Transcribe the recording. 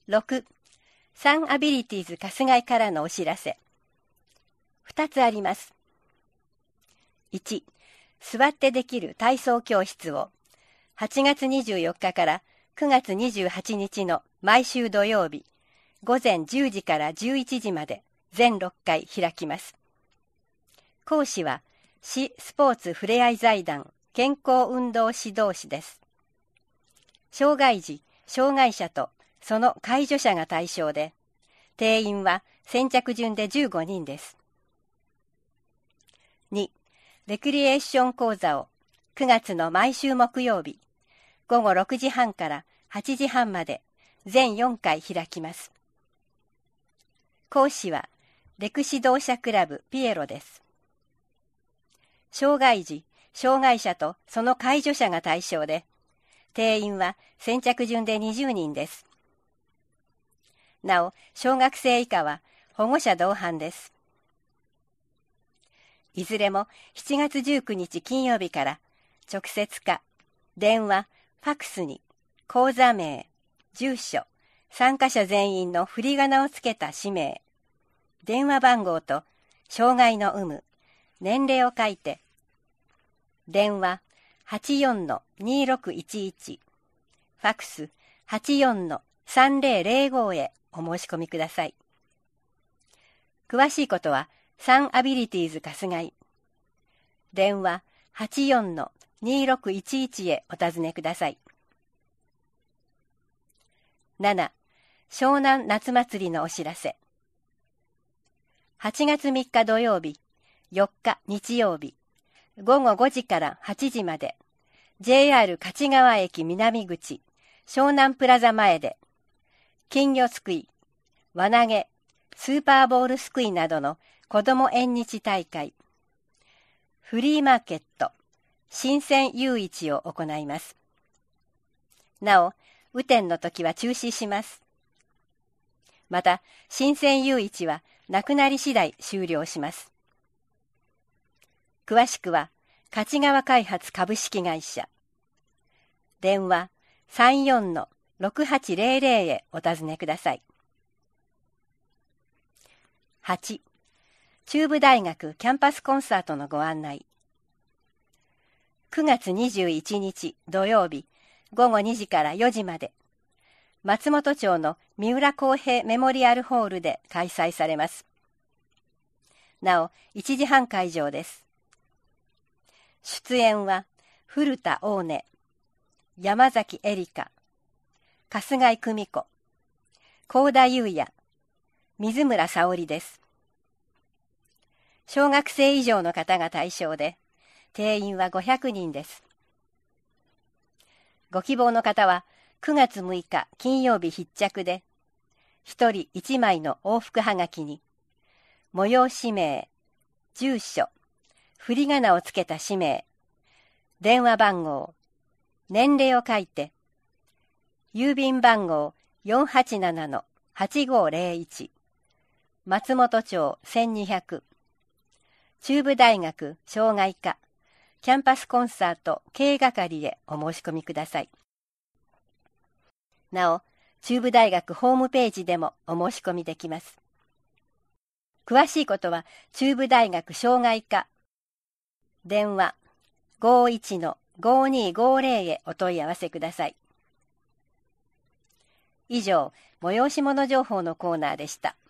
6、サンアビリティーズ春日井からのお知らせ。2つあります。1、座ってできる体操教室を8月24日から9月28日の毎週土曜日、午前10時から11時まで全6回開きます。講師は市スポーツふれあい財団健康運動指導士です。障害児、障害者とその介助者が対象で、定員は先着順で15人です。2、レクリエーション講座を9月の毎週木曜日、午後6時半から8時半まで全4回開きます。講師はレク指導者クラブピエロです。障害児、障害者とその介助者が対象で、定員は先着順で20人です。なお、小学生以下は保護者同伴です。いずれも7月19日金曜日から直接か電話、ファクスに講座名、住所、参加者全員の振り仮名をつけた氏名、電話番号と障害の有無、年齢を書いて、電話 84-2611、ファクス 84-3005 へお申し込みください。詳しいことはサンアビリティーズ春日井、電話 84-2611 へお尋ねください。7、湘南夏祭りのお知らせ。8月3日土曜日、4日日曜日、午後5時から8時まで、JR 勝川駅南口、湘南プラザ前で、金魚すくい、輪投げ、スーパーボールすくいなどの子ども縁日大会、フリーマーケット、新鮮誘市を行います。なお、雨天の時は中止します。また、新鮮誘市はなくなり次第終了します。詳しくは、勝川開発株式会社。電話 34-6800 へお尋ねください。8、中部大学キャンパスコンサートのご案内。9月21日土曜日、午後2時から4時まで、松本町の三浦康平メモリアルホールで開催されます。なお、1時半会場です。出演は、古田大根、山崎エリカ、春日井久美子、幸田優也、水村沙織です。小学生以上の方が対象で、定員は500人です。ご希望の方は、9月6日金曜日必着で、1人1枚の往復はがきに、催し名、住所、振り仮名をつけた氏名、電話番号、年齢を書いて、郵便番号 487-8501、松本町1200、中部大学障害科、キャンパスコンサート経営係へお申し込みください。なお、中部大学ホームページでもお申し込みできます。詳しいことは、中部大学障害科、電話 51-5250 へお問い合わせください。以上、催し物情報のコーナーでした。